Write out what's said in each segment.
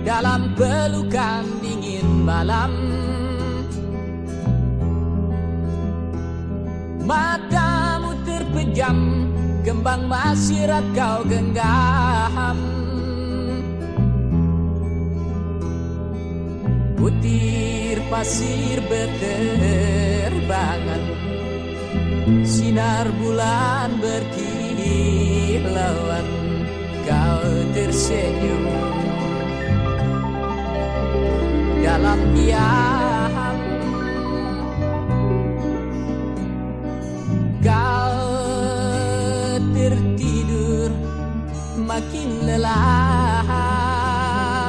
dalam pelukan dingin malam. Matamu terpejam, kembang masih erat kau genggam. Butir pasir berterbangan, sinar bulan berkilauan, kau tersenyum dalam diam. Kau tertidur makin lelap,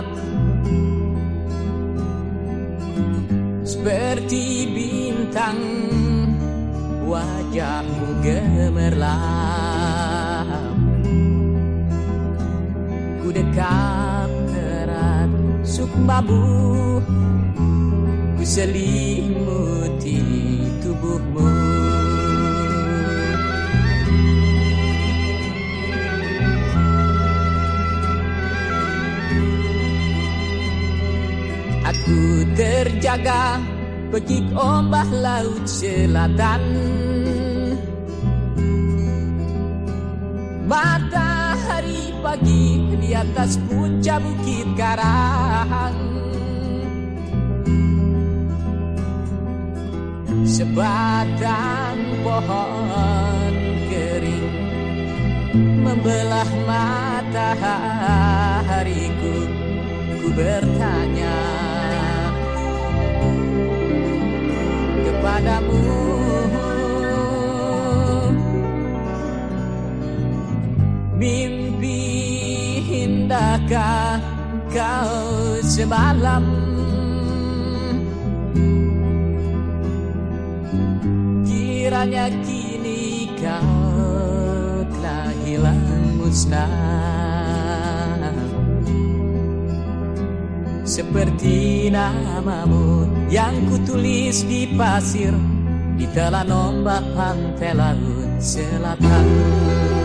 seperti bintang wajahmu gemerlap. Ku dekat erat sukmamu, ku selimuti tubuhmu. Aku terjaga pekik ombak laut selatan. Matahari pagi di atas puncak bukit karang. Sebatang pohon kering membelah matahariku. Ku bertanya kepadamu, mimpi indahkah kau semalam? Kiranya kini kau telah hilang musnah, seperti namamu yang kutulis di pasir di telan ombak pantai laut selatan.